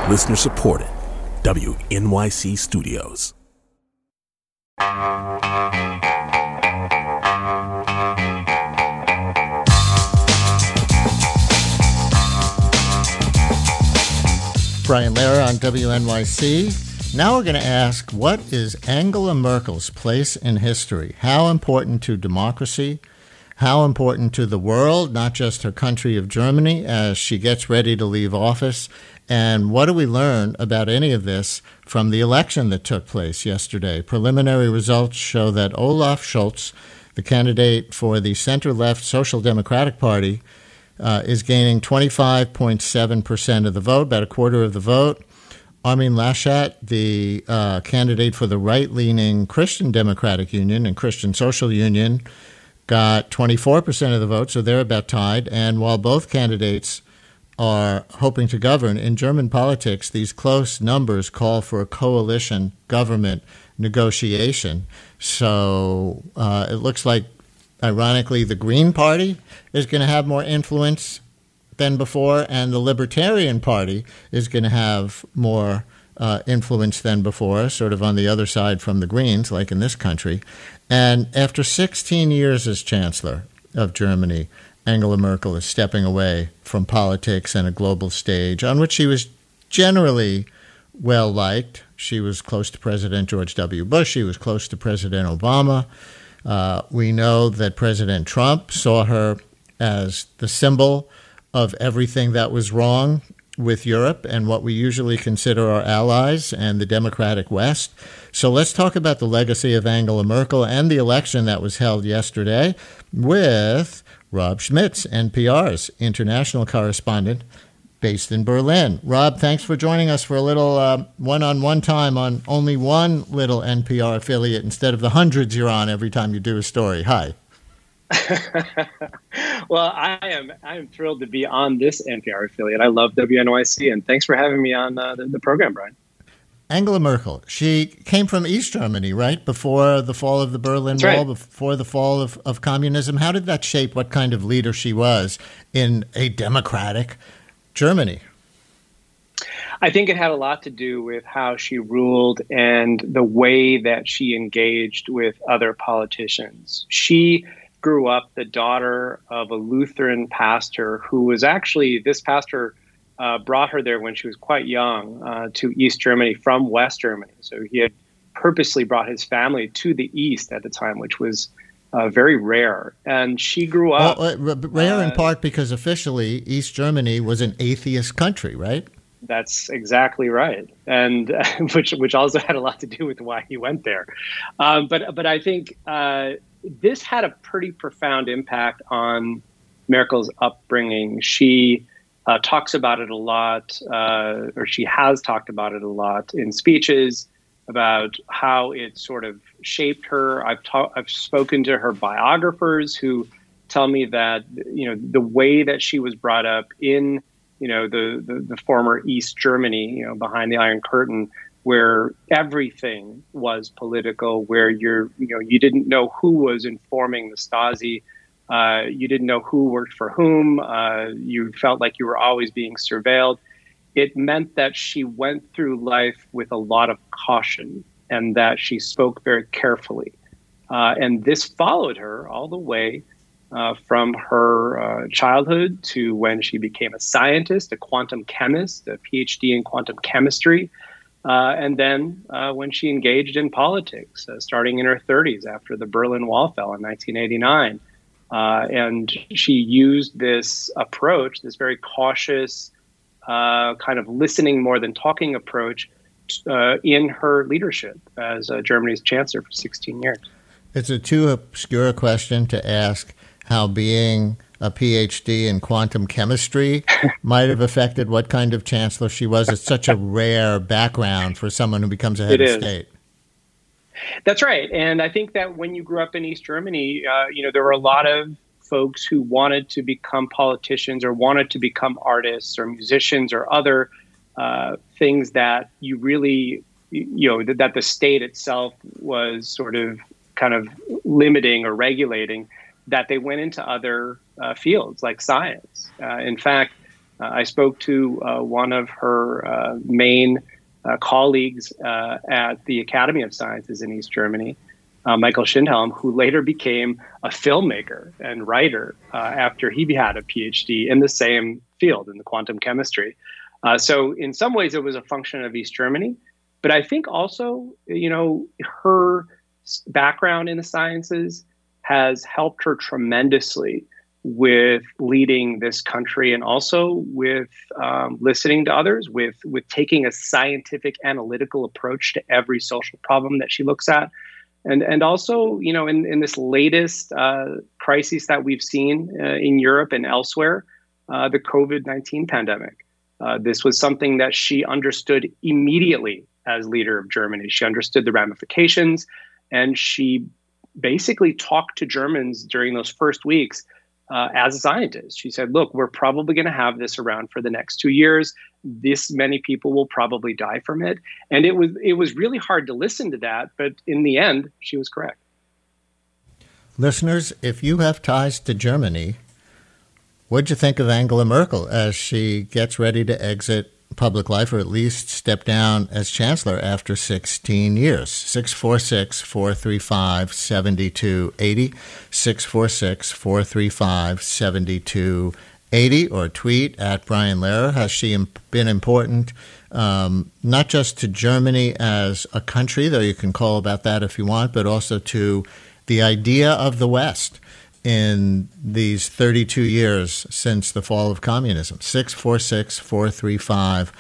Listener supported. WNYC Studios. Brian Lehrer on WNYC. Now we're going to ask, what is Angela Merkel's place in history? How important to democracy? How important to the world, not just her country of Germany, as she gets ready to leave office? And what do we learn about any of this from the election that took place yesterday? Preliminary results show that Olaf Scholz, the candidate for the center-left Social Democratic Party, is gaining 25.7% of the vote, about a quarter of the vote. Armin Laschet, the candidate for the right-leaning Christian Democratic Union and Christian Social Union, got 24% of the vote, so they're about tied. And while both candidates are hoping to govern, in German politics, these close numbers call for a coalition government negotiation. So it looks like, ironically, the Green Party is going to have more influence than before, and the Libertarian Party is going to have more influence than before, sort of on the other side from the Greens, like in this country. And after 16 years as Chancellor of Germany, Angela Merkel is stepping away from politics and a global stage on which she was generally well-liked. She was close to President George W. Bush. She was close to President Obama. We know that President Trump saw her as the symbol of everything that was wrong with Europe and what we usually consider our allies and the democratic West. So let's talk about the legacy of Angela Merkel and the election that was held yesterday with Rob Schmitz, NPR's international correspondent based in Berlin. Rob, thanks for joining us for a little one-on-one time on only one little NPR affiliate instead of the hundreds you're on every time you do a story. Hi. Well, I am thrilled to be on this NPR affiliate. I love WNYC, and thanks for having me on the program, Brian. Angela Merkel, she came from East Germany, right? Before the fall of the Berlin Wall, right. Before the fall of communism. How did that shape what kind of leader she was in a democratic Germany? I think it had a lot to do with how she ruled and the way that she engaged with other politicians. She grew up the daughter of a Lutheran pastor who was actually, this pastor brought her there when she was quite young to East Germany from West Germany. So he had purposely brought his family to the East at the time, which was very rare. And she grew up... rare in part because officially East Germany was an atheist country, right? That's exactly right. And which also had a lot to do with why he went there. But I think this had a pretty profound impact on Merkel's upbringing. She talks about it a lot, or she has talked about it a lot in speeches about how it sort of shaped her. I've spoken to her biographers who tell me that, the way that she was brought up in, the former East Germany, behind the Iron Curtain, where everything was political, where you didn't know who was informing the Stasi. You didn't know who worked for whom. You felt like you were always being surveilled. It meant that she went through life with a lot of caution and that she spoke very carefully. And this followed her all the way from her childhood to when she became a scientist, a quantum chemist, a PhD in quantum chemistry. And then when she engaged in politics, starting in her 30s after the Berlin Wall fell in 1989. And she used this approach, this very cautious, kind of listening more than talking approach in her leadership as Germany's chancellor for 16 years. It's a too obscure question to ask how being a PhD in quantum chemistry might have affected what kind of chancellor she was. It's such a rare background for someone who becomes a head of state. That's right. And I think that when you grew up in East Germany, there were a lot of folks who wanted to become politicians or wanted to become artists or musicians or other things that you really, that the state itself was sort of kind of limiting or regulating, that they went into other fields like science. In fact, I spoke to one of her main colleagues at the Academy of Sciences in East Germany, Michael Schindhelm, who later became a filmmaker and writer after he had a PhD in the same field, in the quantum chemistry. So in some ways, it was a function of East Germany. But I think also, her background in the sciences has helped her tremendously with leading this country, and also with listening to others, with taking a scientific analytical approach to every social problem that she looks at. And also, in this latest crisis that we've seen in Europe and elsewhere, the COVID-19 pandemic. This was something that she understood immediately as leader of Germany. She understood the ramifications, and she basically talked to Germans during those first weeks as a scientist. She said, look, we're probably going to have this around for the next 2 years. This many people will probably die from it. And it was really hard to listen to that. But in the end, she was correct. Listeners, if you have ties to Germany, what'd you think of Angela Merkel as she gets ready to exit public life, or at least step down as chancellor after 16 years? 646-435-7280, 646-435-7280, or tweet at Brian Lehrer. Has she been important, not just to Germany as a country, though you can call about that if you want, but also to the idea of the West in these 32 years since the fall of communism? 646-435-7280,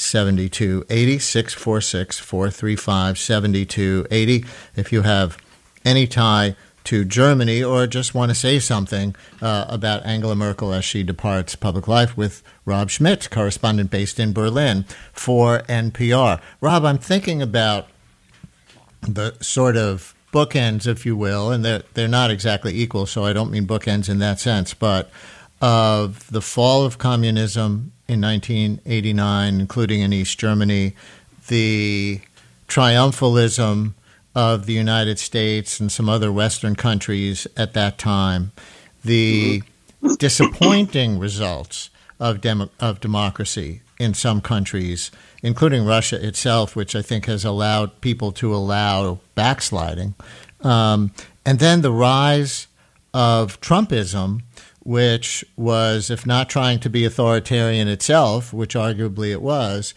646-435-7280. If you have any tie to Germany or just want to say something about Angela Merkel as she departs public life, with Rob Schmidt, correspondent based in Berlin for NPR. Rob, I'm thinking about the sort of bookends, if you will, and they're not exactly equal, so I don't mean bookends in that sense, but of the fall of communism in 1989, including in East Germany, the triumphalism of the United States and some other Western countries at that time, the disappointing results of democracy in some countries, including Russia itself, which I think has allowed people to allow backsliding. And then the rise of Trumpism, which was, if not trying to be authoritarian itself, which arguably it was,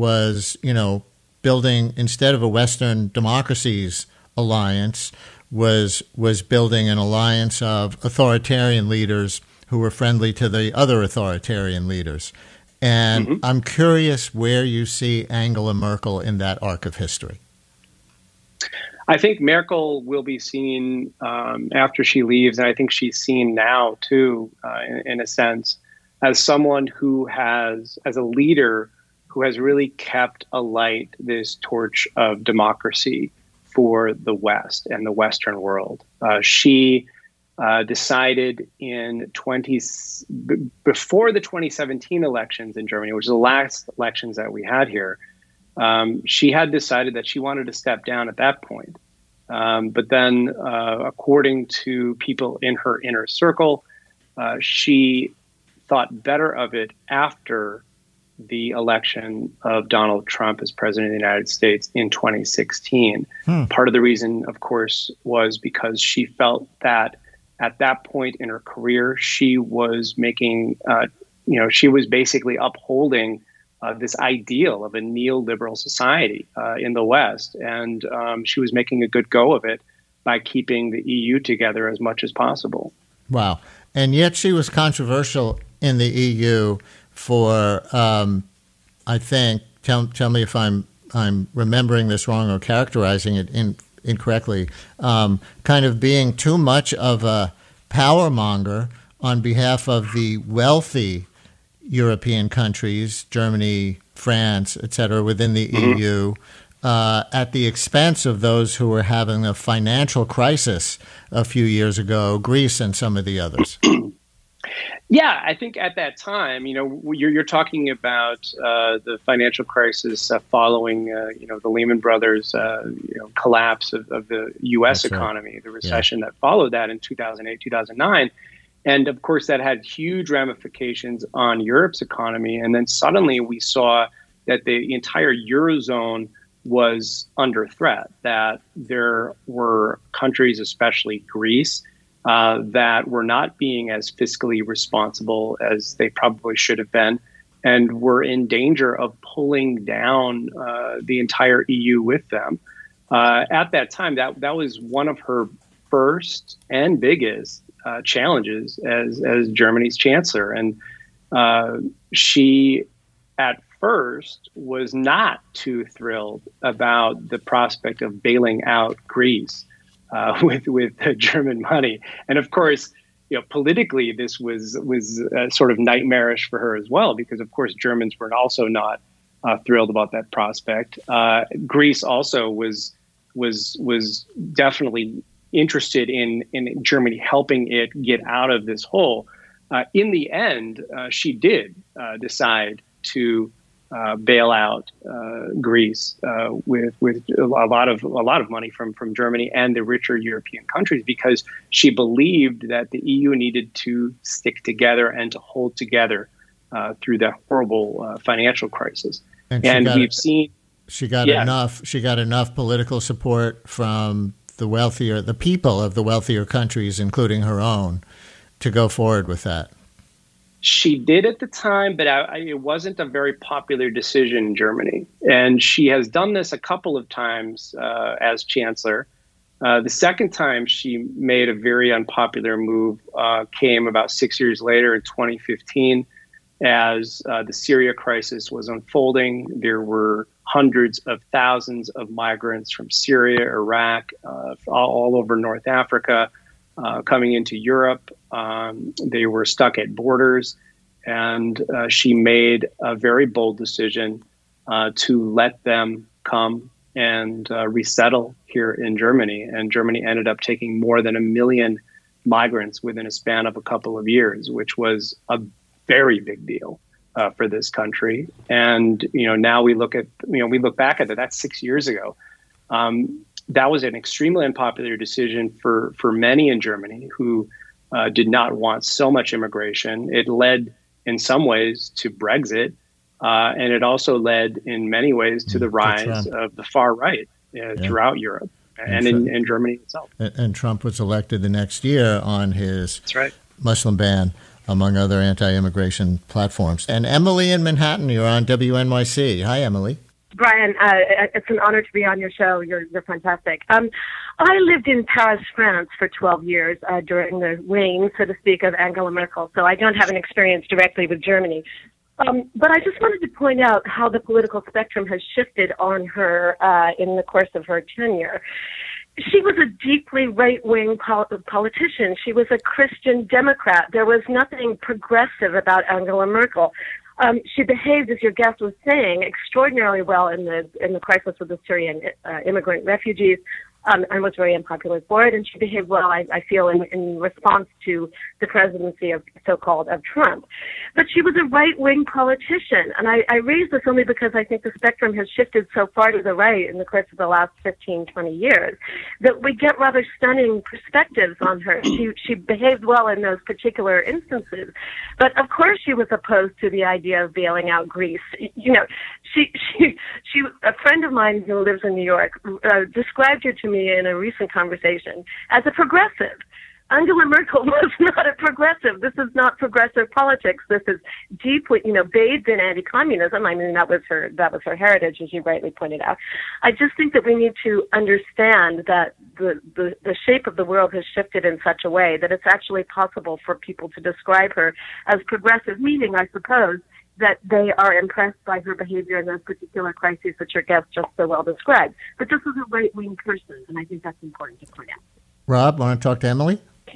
building, instead of a Western democracies alliance, was building an alliance of authoritarian leaders who were friendly to the other authoritarian leaders. And I'm curious where you see Angela Merkel in that arc of history. I think Merkel will be seen after she leaves, and I think she's seen now, too, in a sense, as someone who has, as a leader, who has really kept alight this torch of democracy for the West and the Western world. She decided before the 2017 elections in Germany, which is the last elections that we had here, she had decided that she wanted to step down at that point. But then, according to people in her inner circle, she thought better of it after the election of Donald Trump as president of the United States in 2016. Part of the reason, of course, was because she felt that at that point in her career, she was making, she was basically upholding this ideal of a neoliberal society in the West. And she was making a good go of it by keeping the EU together as much as possible. Wow. And yet she was controversial in the EU for, I think, tell me if I'm remembering this wrong or characterizing it incorrectly, kind of being too much of a power monger on behalf of the wealthy European countries, Germany, France, et cetera, within the EU, at the expense of those who were having a financial crisis a few years ago, Greece and some of the others. Yeah, I think at that time, you're talking about the financial crisis following, the Lehman Brothers, collapse of the U.S. economy, the recession that followed that in 2008, 2009. And of course, that had huge ramifications on Europe's economy. And then suddenly we saw that the entire Eurozone was under threat, that there were countries, especially Greece, that were not being as fiscally responsible as they probably should have been, and were in danger of pulling down the entire EU with them. At that time, that was one of her first and biggest challenges as Germany's chancellor. And she, at first, was not too thrilled about the prospect of bailing out Greece with the German money. And of course, politically, this was sort of nightmarish for her as well, because of course Germans were also not thrilled about that prospect. Greece also was definitely interested in Germany helping it get out of this hole. In the end, she did decide to bail out Greece with a lot of money from Germany and the richer European countries, because she believed that the EU needed to stick together and to hold together through that horrible financial crisis. And we've seen she got enough political support from the people of the wealthier countries, including her own, to go forward with that. She did at the time, but it wasn't a very popular decision in Germany. And she has done this a couple of times as chancellor. The second time she made a very unpopular move came about 6 years later in 2015, as the Syria crisis was unfolding. There were hundreds of thousands of migrants from Syria, Iraq, all over North Africa, coming into Europe. They were stuck at borders, and she made a very bold decision to let them come and resettle here in Germany. And Germany ended up taking more than 1 million migrants within a span of a couple of years, which was a very big deal for this country. And now we look back at that. That's 6 years ago. That was an extremely unpopular decision for many in Germany who did not want so much immigration. It led in some ways to Brexit, and it also led in many ways to the rise of the far right throughout Europe and in Germany itself. And Trump was elected the next year on his That's right. Muslim ban, among other anti-immigration platforms. And Emily in Manhattan, you're on WNYC. Hi, Emily. Brian, it's an honor to be on your show. You're fantastic. I lived in Paris, France for 12 years during the reign, so to speak, of Angela Merkel, so I don't have an experience directly with Germany. But I just wanted to point out how the political spectrum has shifted on her in the course of her tenure. She was a deeply right-wing politician. She was a Christian Democrat. There was nothing progressive about Angela Merkel. She behaved, as your guest was saying, extraordinarily well in the crisis with the Syrian immigrant refugees, and was very unpopular for it. And she behaved well, I feel, in response to the presidency of Trump. But she was a right-wing politician, and I raise this only because I think the spectrum has shifted so far to the right in the course of the last 15, 20 years that we get rather stunning perspectives on her. She behaved well in those particular instances, but of course she was opposed to the idea of bailing out Greece. She a friend of mine who lives in New York described her to me in a recent conversation as a progressive. Angela Merkel was not a progressive. This is not progressive politics. This is deeply, bathed in anti-communism. I mean, that was her heritage, as you rightly pointed out. I just think that we need to understand that the shape of the world has shifted in such a way that it's actually possible for people to describe her as progressive, meaning, I suppose, that they are impressed by her behavior in those particular crises that your guest just so well described. But this is a right-wing person, and I think that's important to point out. Rob, want to talk to Emily?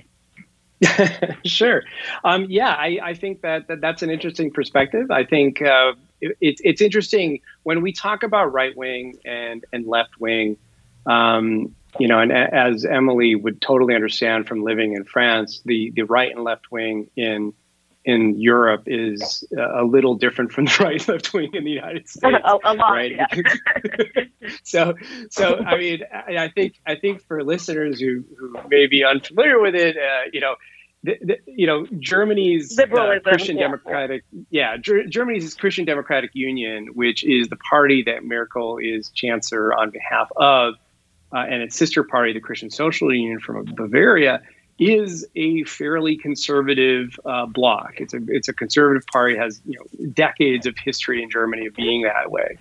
Sure. I think that's an interesting perspective. I think it's interesting when we talk about right wing and left wing, and as Emily would totally understand from living in France, the right and left wing in Europe is a little different from the right and left wing in the United States. A lot, right? Yeah. So I mean, I think for listeners who may be unfamiliar with it, Germany's liberalism, Christian Democratic, Germany's Christian Democratic Union, which is the party that Merkel is chancellor on behalf of, and its sister party, the Christian Social Union from Bavaria, is a fairly conservative bloc. It's a conservative party, has decades of history in Germany of being that way.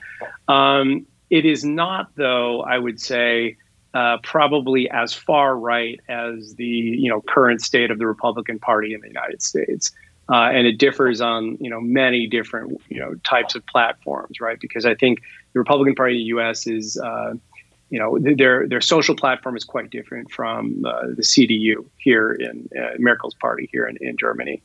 It is not, though, I would say, probably as far right as the current state of the Republican Party in the United States, and it differs on many different types of platforms, right? Because I think the Republican Party in the U.S. is their social platform is quite different from the CDU here in Merkel's party here in Germany,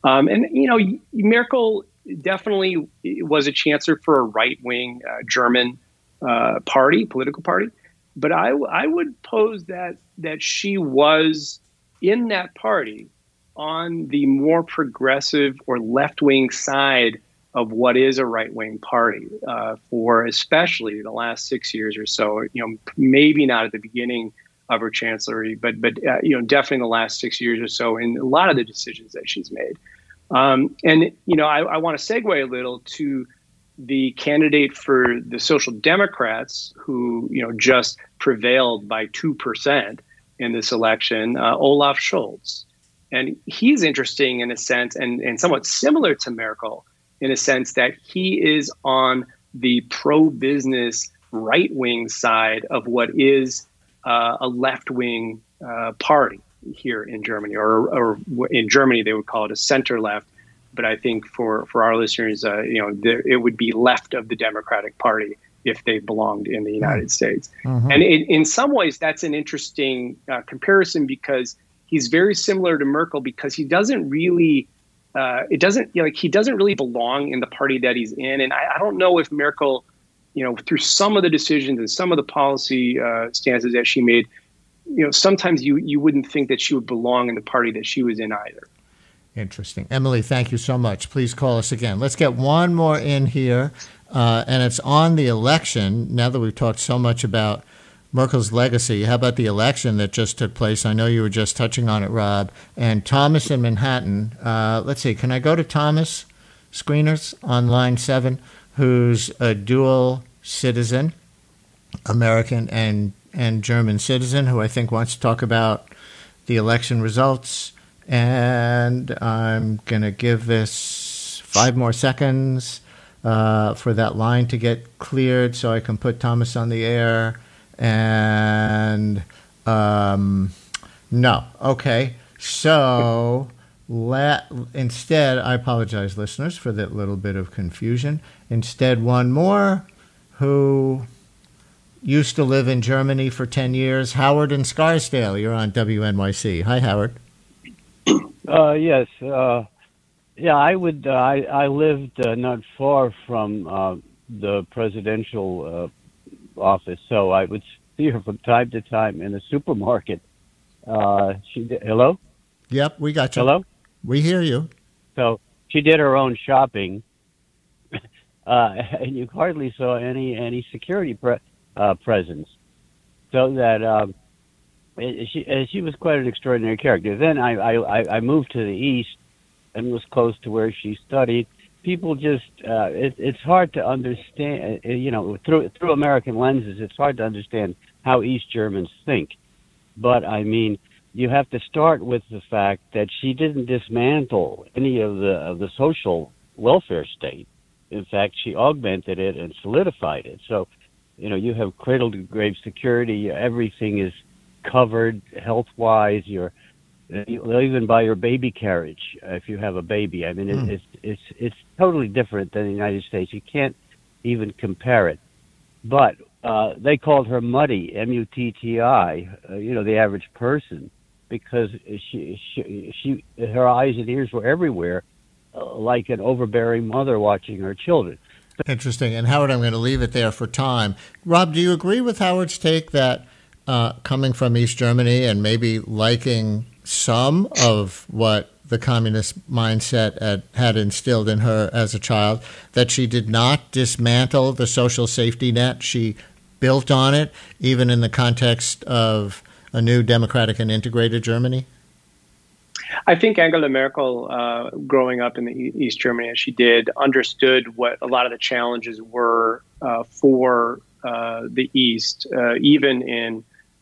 and Merkel definitely was a chancellor for a right-wing German political party. But I would pose that she was in that party on the more progressive or left-wing side of what is a right-wing party for especially the last 6 years or so. Maybe not at the beginning of her chancellery, but definitely in the last 6 years or so in a lot of the decisions that she's made. I want to segue a little to the candidate for the Social Democrats, who just prevailed by 2% in this election, Olaf Scholz. And he's interesting in a sense, and somewhat similar to Merkel in a sense that he is on the pro-business right-wing side of what is a left-wing party here in Germany, or in Germany they would call it a center-left. But I think for our listeners, it would be left of the Democratic Party if they belonged in the United States. Mm-hmm. And in some ways, that's an interesting comparison because he's very similar to Merkel because he doesn't really, he doesn't really belong in the party that he's in. And I don't know if Merkel, through some of the decisions and some of the policy stances that she made, sometimes you wouldn't think that she would belong in the party that she was in either. Interesting. Emily, thank you so much. Please call us again. Let's get one more in here, and it's on the election. Now that we've talked so much about Merkel's legacy, how about the election that just took place? I know you were just touching on it, Rob. And Thomas in Manhattan, let's see, can I go to Thomas Screeners on line 7, who's a dual citizen, American and German citizen, who I think wants to talk about the election results. And I'm going to give this 5 more seconds for that line to get cleared so I can put Thomas on the air. And no. Okay. So instead, I apologize, listeners, for that little bit of confusion. Instead, one more who used to live in Germany for 10 years, Howard in Scarsdale. You're on WNYC. Hi, Howard. Yes. I would. I lived not far from the presidential office, so I would see her from time to time in the supermarket. Hello? Yep, we got you. Hello? We hear you. So she did her own shopping, and you hardly saw any security presence. So that. She was quite an extraordinary character. Then I moved to the east and was close to where she studied. People just it's hard to understand. Through American lenses, it's hard to understand how East Germans think. But I mean, you have to start with the fact that she didn't dismantle any of the social welfare state. In fact, she augmented it and solidified it. So, you have cradle to grave security. Everything is covered health-wise. You'll even buy your baby carriage if you have a baby. I mean, it's totally different than the United States. You can't even compare it. But they called her Mutty, M-U-T-T-I. The average person, because she her eyes and ears were everywhere, like an overbearing mother watching her children. Interesting. And Howard, I'm going to leave it there for time. Rob, do you agree with Howard's take that coming from East Germany and maybe liking some of what the communist mindset had instilled in her as a child, that she did not dismantle the social safety net? She built on it, even in the context of a new democratic and integrated Germany? I think Angela Merkel, growing up in the East Germany as she did, understood what a lot of the challenges were for the East. Even in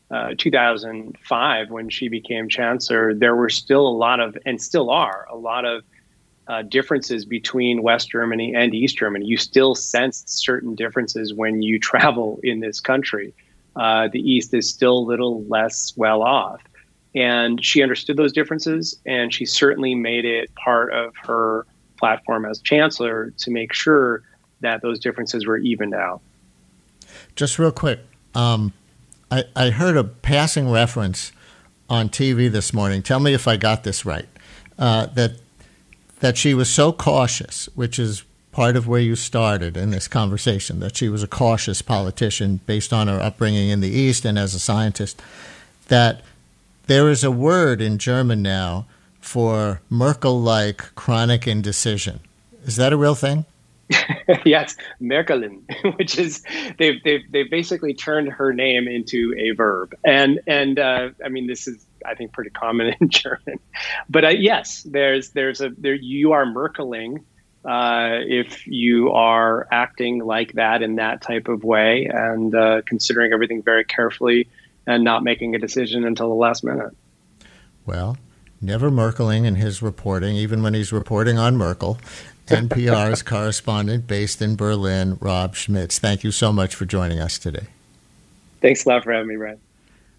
2005, when she became chancellor, there were still a lot of, and still are, a lot of differences between West Germany and East Germany. You still sense certain differences when you travel in this country. The East is still a little less well off. And she understood those differences, and she certainly made it part of her platform as chancellor to make sure that those differences were evened out. Just real quick, I heard a passing reference on TV this morning. Tell me if I got this right. That she was so cautious, which is part of where you started in this conversation, that she was a cautious politician based on her upbringing in the East and as a scientist, that there is a word in German now for Merkel-like chronic indecision. Is that a real thing? Yes, Merkelin, which is they've basically turned her name into a verb, and I mean, this is, I think, pretty common in German. But yes, there you are Merkeling if you are acting like that in that type of way and considering everything very carefully and not making a decision until the last minute. Well, never Merkeling in his reporting, even when he's reporting on Merkel. NPR's correspondent based in Berlin, Rob Schmitz. Thank you so much for joining us today. Thanks a lot for having me, Brian.